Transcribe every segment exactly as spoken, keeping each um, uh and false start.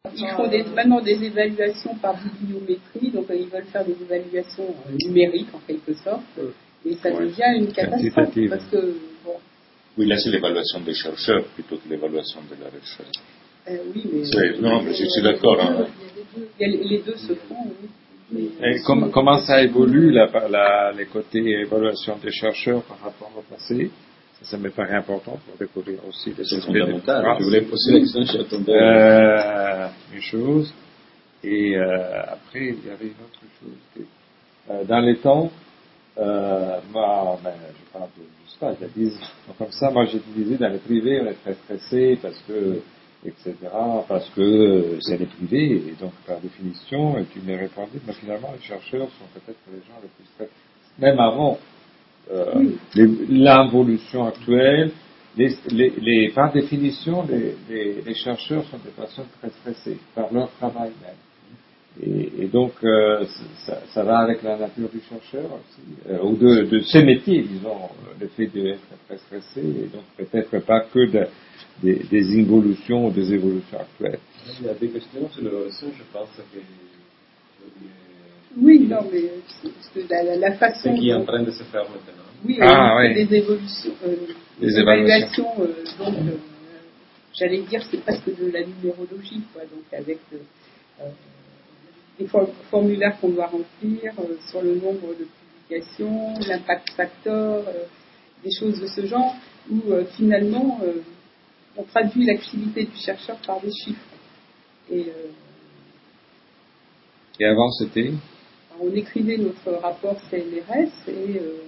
Ils font des, maintenant des évaluations par bibliométrie, donc euh, ils veulent faire des évaluations euh, numériques en quelque sorte, et ça ouais. devient une catastrophe parce que bon. Oui, là c'est l'évaluation des chercheurs plutôt que l'évaluation de la recherche. Euh, oui, mais c'est, non, mais je suis d'accord. Hein. Il y a les deux se font. Oui. Et com- comment ça évolue la, la, les côtés évaluation des chercheurs par rapport au passé? Ça, ça me paraît important pour découvrir aussi les c'est fondamental. Je voulais poser la question sur ton euh, une chose. Et euh, après, il y avait une autre chose. Que, euh, dans les temps, euh, moi, ben, je parle de, je sais pas, il y a dix ans comme ça, moi j'ai disais dans le privé, on est très stressé parce que, et cetera, parce que c'est les privés, et donc par définition, et tu m'as répondu, mais finalement les chercheurs sont peut-être les gens les plus stressés. Même avant euh, oui. les, l'évolution actuelle, les, les, les, par définition, les, les, les chercheurs sont des personnes très stressées par leur travail même. Et, et donc, euh, ça, ça va avec la nature du chercheur aussi, euh, ou de, de ses métiers, disons, le fait d'être très stressé, et donc peut-être pas que de, des, des évolutions ou des évolutions actuelles. Il y a des questions sur l'évolution, je pense que... Oui, non, mais c'est la, la, la façon... Ce qui est en train de se faire maintenant. Oui, ah, oui. Des évolutions, euh, des, des évaluations, euh, donc, euh, j'allais dire, c'est presque de la numérologie, quoi, donc avec... Euh, les formulaires qu'on doit remplir euh, sur le nombre de publications, l'impact factor, euh, des choses de ce genre, où euh, finalement euh, on traduit l'activité du chercheur par des chiffres. Et, euh, et avant c'était on écrivait notre rapport C N R S et euh,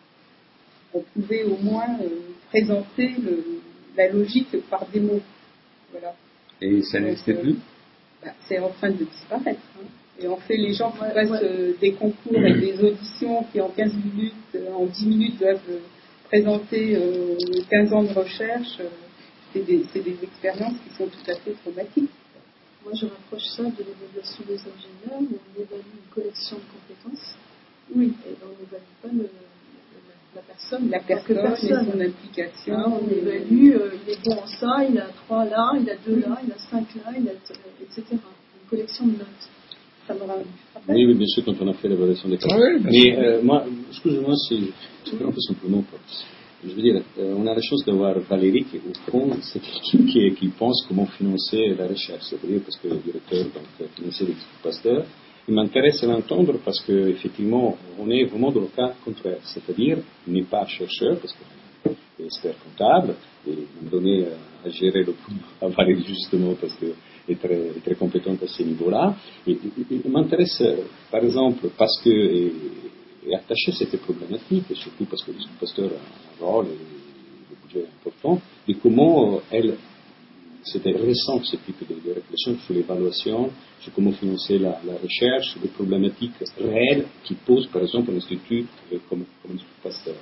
on pouvait au moins euh, présenter le, la logique par des mots. Voilà. Et ça n'existait euh, plus bah, c'est en train de disparaître. Hein. Et on fait les gens qui ouais, passent ouais. euh, des concours et des auditions qui en quinze minutes, euh, en dix minutes doivent euh, présenter euh, quinze ans de recherche. Euh, c'est, des, c'est des expériences qui sont tout à fait traumatiques. Moi je rapproche ça de l'évaluation des ingénieurs où on évalue une collection de compétences. Oui. Et on n'évalue pas le, le, la personne, la personne, personne et son implication. Hein, on évalue, euh, il est bon en ça, il a trois là, il a deux oui. là, il a cinq là, il a, et cetera. Une collection de notes. Ça me rappelle. Oui, oui, bien sûr, quand on a fait l'évaluation des cas. Ah oui, mais euh, moi, excusez-moi, c'est un peu simplement pas. Je veux dire, euh, on a la chance d'avoir Valérie qui, au fond, c'est quelqu'un qui, qui pense comment financer la recherche. C'est-à-dire parce que le directeur donc, financier de l'Institut Pasteur, il m'intéresse à l'entendre parce qu'effectivement, on est vraiment dans le cas contraire. C'est-à-dire, il n'est pas chercheur, parce qu'il est expert comptable, et il m'a donné à gérer le coup à Valérie justement parce que est très, est très compétente à ce niveau-là. Et, et, et, il m'intéresse, par exemple, parce que est, est attaché à cette problématique, et surtout parce que le pasteur a un rôle et le budget est important, et comment elle, c'était récent ce type de, de réflexion sur l'évaluation, sur comment financer la, la recherche, des problématiques réelles qui posent, par exemple, un institut euh, comme, comme l'Institut Pasteur.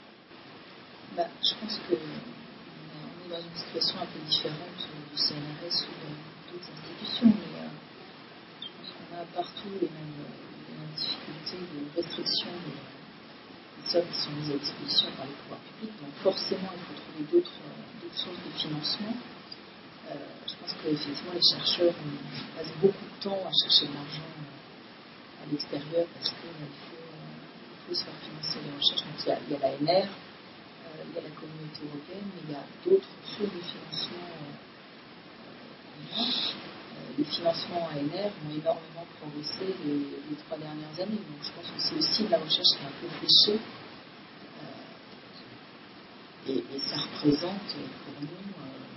Bah, je pense que on est dans une situation un peu différente du C N R S ou d'autres institutions, mais euh, je pense qu'on a partout les mêmes, les mêmes difficultés de restriction des, des sommes qui sont mises à disposition par les pouvoirs publics. Donc forcément, il faut trouver d'autres, d'autres sources de financement. Euh, je pense qu'effectivement, les chercheurs passent beaucoup de temps à chercher de l'argent à l'extérieur parce qu'il faut, il faut se faire financer les recherches. Donc il y a, il y a la N R, il y a la communauté européenne, mais il y a d'autres sources de financement. Euh, euh, les financements à N R ont énormément progressé les, les trois dernières années. Donc je pense que c'est aussi de la recherche qui est un peu fléchée. Euh, et, et ça représente pour nous, euh,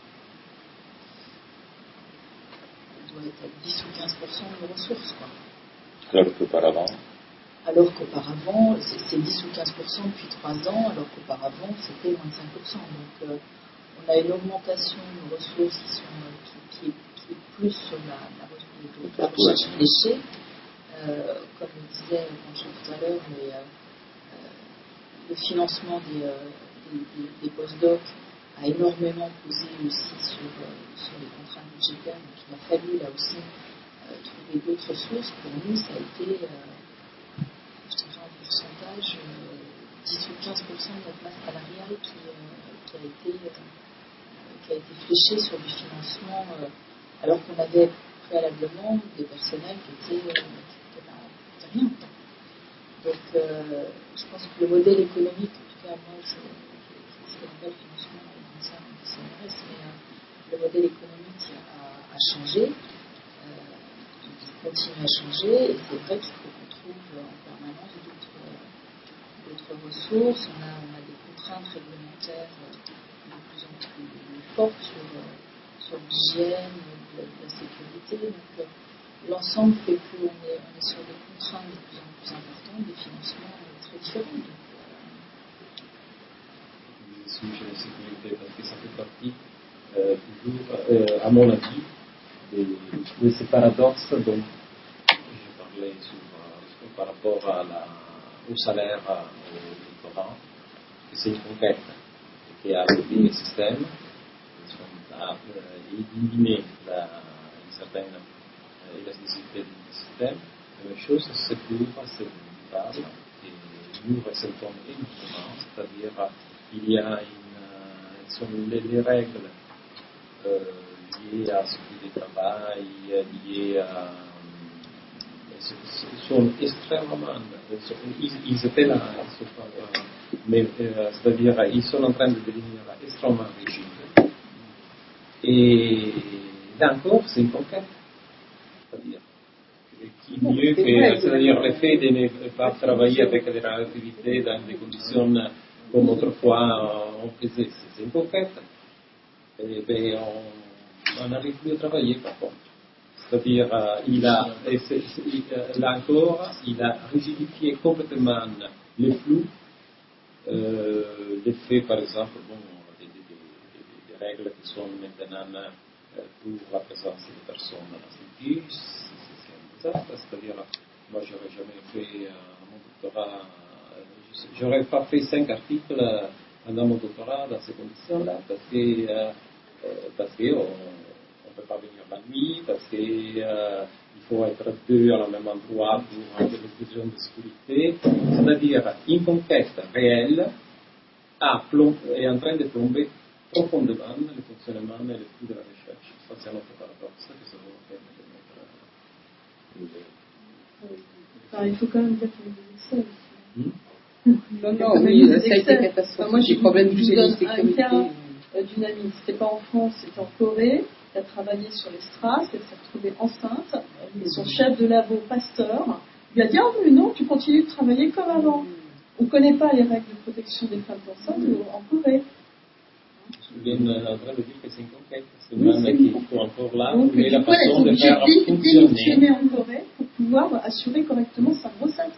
on doit être à dix ou quinze pour cent de nos ressources. Quoi. Alors qu'auparavant Alors qu'auparavant, c'est, c'est dix ou quinze pour cent depuis trois ans, alors qu'auparavant, c'était moins de cinq pour cent. Donc, euh, on a une augmentation de ressources qui, sont, qui, qui, est, qui est plus sur la, la, la, la recherche fléchée. Euh, comme le disait Jean tout à l'heure, mais, euh, euh, le financement des, euh, des, des, des post-docs a énormément pesé aussi sur, euh, sur les contraintes budgétaires. Donc, il a fallu là aussi euh, trouver d'autres sources. Pour nous, ça a été... Euh, je dirais en pourcentage, euh, dix ou quinze pour cent de notre masse salariale qui, euh, qui, a été, euh, qui a été fléchée sur du financement euh, alors qu'on avait préalablement des personnels qui étaient, euh, qui étaient, bah, qui étaient rien. Donc, euh, je pense que le modèle économique, en tout cas, moi, je, je, je connais pas le financement du C N R S, mais euh, le modèle économique a, a changé, euh, il continue à changer, et c'est vrai qu'il faut qu'on trouve en permanence d'autres, d'autres ressources. On a, on a des contraintes réglementaires de plus en plus fortes sur, sur l'hygiène, la, la sécurité. Donc, euh, l'ensemble fait qu'on est, on est sur des contraintes de plus en plus importantes, des financements très différents. Donc, le sujet de sécurité, parce que ça fait partie, euh, toujours, euh, à mon avis, de, de ces paradoxes dont je parlais sur, euh, par rapport à la, au salaire, au doctorat, que c'est une conquête qui a adopté les systèmes, qui a éliminé la, une certaine élasticité du système. La même chose, c'est pour ces tables, et nous ressentons énormément, c'est-à-dire il y a une, sont les, les règles euh, liées à ce qui est travail, liées à sont extrêmement, ils, ils étaient là, ils sont pas, mais euh, c'est-à-dire ils sont en train de devenir extrêmement rigides. Et là encore, c'est une conquête, c'est-à-dire qui mieux que, c'est-à-dire le fait de ne pas travailler avec des relativités dans des conditions comme autrefois on faisait, c'est une conquête. Et ben, on n'arrive plus à travailler par contre. C'est-à-dire, euh, il a, et c'est, c'est, là encore, il a rigidifié complètement les flux, euh, les faits, par exemple, bon, des, des, des, des règles qui sont maintenant euh, pour la présence des personnes instituées, c'est, c'est un désastre. C'est-à-dire, moi, j'aurais jamais fait euh, mon doctorat, euh, j'aurais pas fait cinq articles pendant mon doctorat dans ces conditions-là, parce que, euh, euh, parce que on, on ne peut pas venir la nuit, parce qu'il euh, faut être deux à la même endroit pour des questions de sécurité. C'est-à-dire, une conquête réelle a plomb, est en train de plomber profondément le fonctionnement et le flux de la recherche. Ça, c'est un autre paradoxe que ça vaut la peine de mettre. Enfin, il faut quand même dire qu'il y a des excès. Hmm? Non, non, oui, ça a été catastrophique. Enfin, moi, j'ai des problèmes de sécurité. Un cas d'une amie, c'était pas en France, c'était en Corée. Elle a travaillé sur les strass, elle s'est retrouvée enceinte, et son chef de labo, pasteur, lui a dit « Ah mais non, tu continues de travailler comme avant. » On ne connaît pas les règles de protection des femmes enceintes en Corée. Je viens en train de dire que c'est une conquête, c'est une femme qui est encore là, donc, mais la coup, façon de faire fonctionner. Démissionner en Corée pour pouvoir assurer correctement sa grossesse.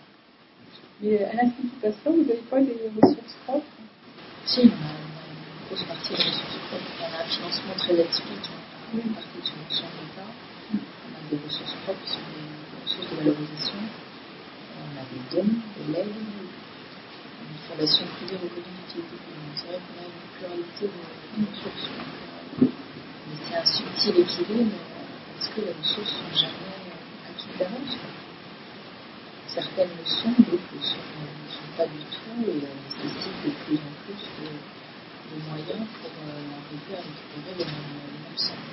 Mais à l'Institut Pasteur, vous n'avez pas des ressources propres? Si, on a une grosse partie des ressources propres. On a un financement très atypique, hein, une partie de subvention de l'État. On a des ressources propres qui sont des ressources de valorisation. On a des dons, de l'aide, une fondation privée reconnue d'utilité commune. C'est vrai qu'on a une pluralité de, de ressources. Donc, mais c'est un subtil équilibre parce que les ressources ne sont jamais équivalentes. Certaines le sont, d'autres ne sont, ne sont pas du tout et euh, nécessitent de plus en plus de, de moyens pour euh, arriver à récupérer les mêmes, les mêmes centres.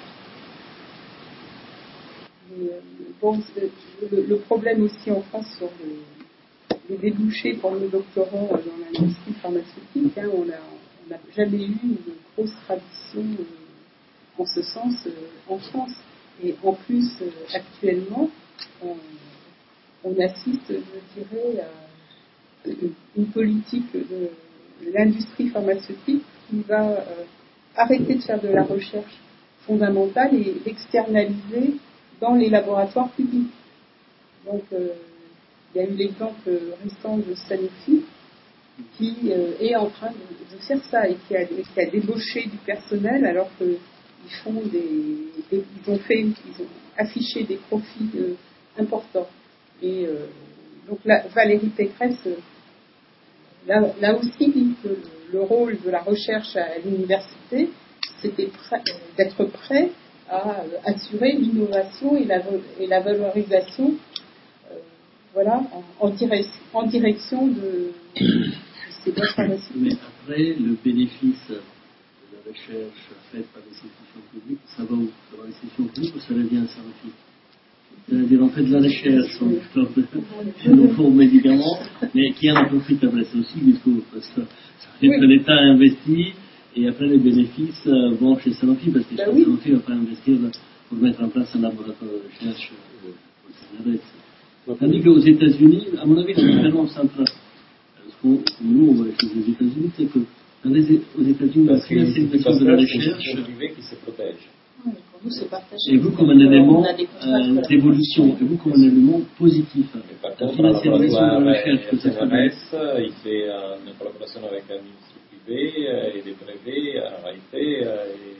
Mais, euh, bon, le, le problème aussi en France sur les, les débouchés pour nos doctorants dans l'industrie pharmaceutique, hein, on n'a jamais eu une grosse tradition euh, en ce sens euh, en France. Et en plus, euh, actuellement, on, on assiste, je dirais, à une politique de l'industrie pharmaceutique qui va euh, arrêter de faire de la recherche fondamentale et l'externaliser dans les laboratoires publics. Donc, euh, il y a eu l'exemple récent de Sanofi qui euh, est en train de, de faire ça et qui a, qui a débauché du personnel alors qu'ils font des, des, ils ont fait, ils ont affiché des profits euh, importants. Et euh, donc là, Valérie Pécresse, euh, là, là aussi dit que le, le rôle de la recherche à l'université, c'était prêt, d'être prêt à euh, assurer l'innovation et la, et la valorisation, euh, voilà, en, en, direc, en direction de ces boîtes pharmaceutiques. Mais après, le bénéfice de la recherche faite par les institutions publiques, ça va où? Ça va à l'institution publique ou ça revient à Sanofi? C'est-à-dire, on fait de la recherche, on développe de nouveaux médicaments, mais qui en profite après? C'est aussi le discours, parce que ça veut dire que l'État investit, et après les bénéfices vont chez Sanofi, parce que bah oui. Sanofi ne va pas investir pour mettre en place un laboratoire de recherche au C N R S. Tandis qu'aux États-Unis, à mon avis, la différence entre ce qu'on nous, on voit les choses aux États-Unis, c'est que dans les, aux États-Unis, la financiarisation de la recherche. C'est privé qui se protège. Oui, pour nous, c'est partagé. Et vous, comme un élément euh, d'évolution, et vous, comme un élément positif. La financiarisation de la recherche, que ça soit bien. Il fait une collaboration avec un ministère privé et des brevets, en réalité, et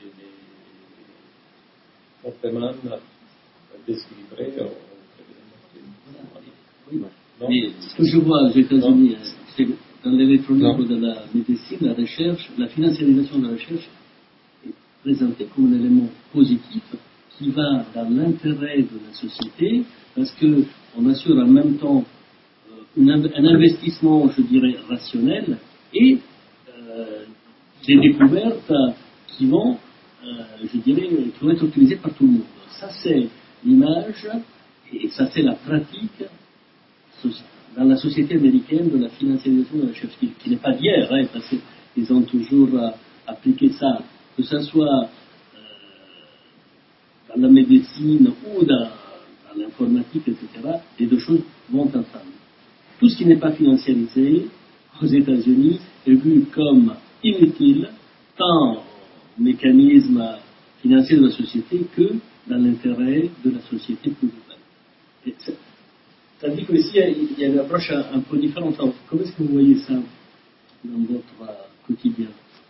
des fortement déséquilibrés. Oui, mais ce que je vois aux États-Unis, c'est que dans l'électronique ou dans la médecine, la recherche, la financiarisation de la recherche est présentée comme un élément positif qui va dans l'intérêt de la société, parce qu'on assure en même temps euh, un investissement, je dirais, rationnel, et euh, des découvertes qui vont, euh, je dirais, qui vont être utilisées par tout le monde. Ça, c'est l'image, et ça, c'est la pratique dans la société américaine de la financiarisation de la recherche, qui, qui n'est pas d'hier, hein, parce qu'ils ont toujours euh, appliqué ça, que ce soit euh, dans la médecine ou dans, dans l'informatique, et cetera. Les deux choses vont ensemble. Tout ce qui n'est pas financiarisé aux États-Unis est vu comme inutile, tant au mécanisme financier de la société que dans l'intérêt de la société plus globale. Tandis qu'ici, il y a une approche un, un peu différente. Alors, comment est-ce que vous voyez ça dans votre euh, quotidien?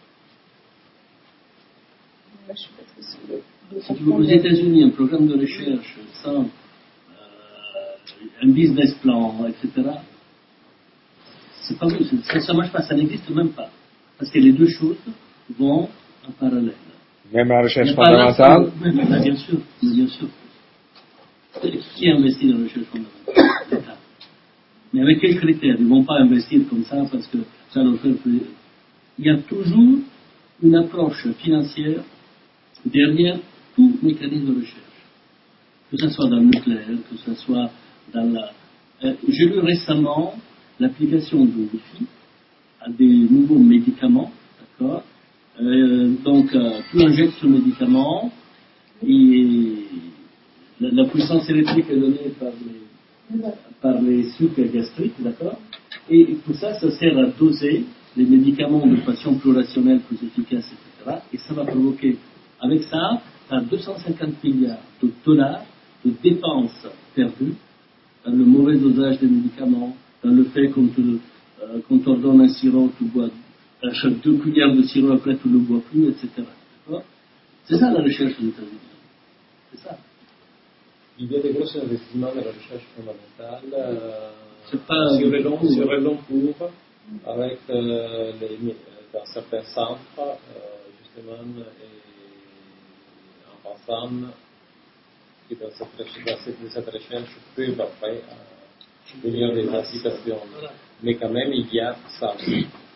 Là, je suis pas très sûre de Si tu veux, aux États-Unis, un programme de recherche sans euh, un business plan, et cetera, c'est pas vrai, ça ne marche pas, ça n'existe même pas. Parce que les deux choses vont en parallèle. Même la recherche fondamentale? Mais bien sûr, mais bien sûr. Qui investit dans la recherche fondamentale? L'État. Mais avec quels critères? Ils ne vont pas investir comme ça parce que ça leur fait plaisir. Il y a toujours une approche financière derrière tout mécanisme de recherche. Que ce soit dans le nucléaire, que ce soit dans la... Euh, j'ai lu récemment l'application de Wi-Fi à des nouveaux médicaments, d'accord? Euh, donc, euh, tu injectes ce médicament et la, la puissance électrique est donnée par les, par les sucres gastriques, d'accord? Et pour ça, ça sert à doser les médicaments de façon plus rationnelle, plus efficace, et cetera. Et ça va provoquer, avec ça, à deux cent cinquante milliards de dollars de dépenses perdues dans le mauvais dosage des médicaments, dans le fait qu'on te, euh, qu'on t'ordonne un sirop, tu bois euh, deux cuillères de sirop, après tu ne le bois plus, et cetera. D'accord? C'est ça la recherche aux États-Unis. C'est ça. Il y a des gros investissements dans la recherche fondamentale euh, c'est pas sur, le long, sur le long cours, avec euh, les, dans certains centres, euh, justement, et en passant que dans cette, dans cette, cette recherche peuvent après euh, devenir des applications. Mais quand même, il y a ça.